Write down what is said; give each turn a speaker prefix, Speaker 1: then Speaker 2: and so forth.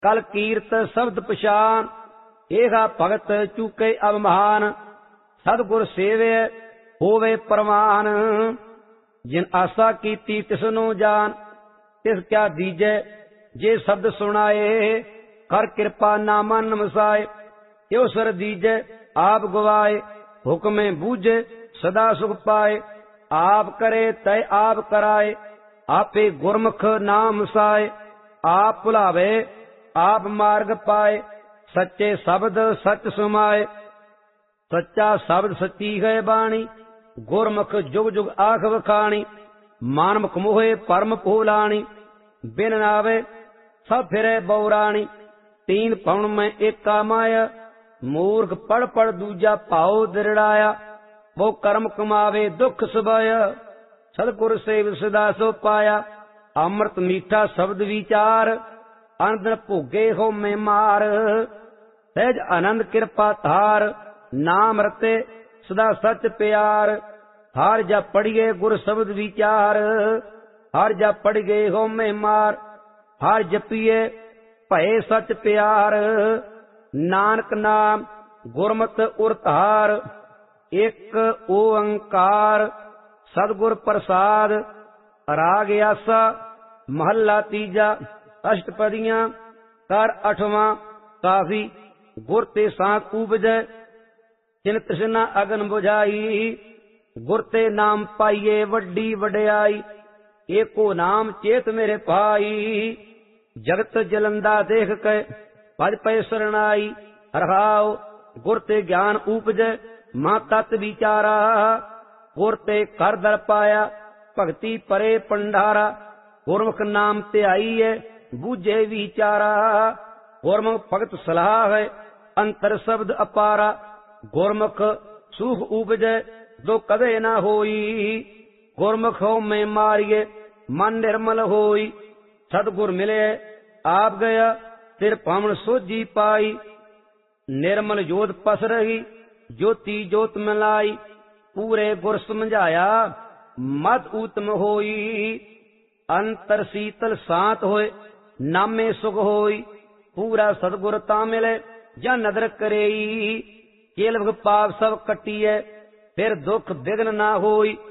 Speaker 1: कल कीर्त शब्द पछान, एहा भगत चूके अब महान। सतगुर सेवे होवे परवान, जिन आशा कीती तिसनु जान। तिस क्या दीजै जे शब्द सुनाए, कर कृपा ना मन मसाए। यो सर दीजै आप गवाए, हुक्म बूझे सदा सुख पाए। आप करे तय आप कराए, आपे गुरमुख नाम साए। आप भुलावे आप मार्ग पाए, सच्चे शब्द सच सुमाए। सच्चा शब्द सच्ची है बाणी, गुरमुख जुग जुग आख वखाणी। मानमुख मोहे परम भूलाणी, बिन नावे सब फिरे बौराणी। तीन पवन में एका माया, मूर्ख पढ़ पढ़ दूजा भाव दृढ़ाया। वो कर्म कमावे दुख सुभाया, सतगुर सेव सदा सो पाया। अमृत मीठा शब्द विचार, अनंद भोगे हो में मार। सहज आनंद कृपा धार, नाम रते सदा सच प्यार। हार जा पढ़िए गुर शब्द विचार, हार जा पढ़ गए हो में मार। हार जपिए भय सच प्यार, नानक नाम गुरमत उरतार। एक ओंकार सतगुर प्रसाद, राग आसा महला तीजा। अष्टपदियां कर अठवां काफी, गुर ते सांख उपजै, जिन तृष्णा अगन बुझाई। गुर ते नाम पाइये वड्डी वड्याई, एको नाम चेत मेरे भाई। जगत जलंदा देख के भज पै शरणाई। रहाओ गुर ते ज्ञान उपजै, मां तत् विचारा। गुर ते कर दर पाया, भगति परे पंडारा। गुरमुख नाम ध्याई है, बूझे विचारा। गुरमुख भगत सलाह है, अंतर शब्द अपारा। गुरमुख सुख उपजै, दो कदे ना होई। गुरमुख हो में मारिए, मन निर्मल होई। सतगुर मिले आप गया, तिर पावन सोझी पाई। निर्मल जोत पस रही, ज्योति जोत मिलाई। पूरे गुर समझाया, मत उत्तम होई। अंतर शीतल शांत होए, नामे सुख होई। पूरा सतगुर ता मिले, जा नदर करेई। केलव पाप सब कटिए, फिर दुख विघ्न ना होई।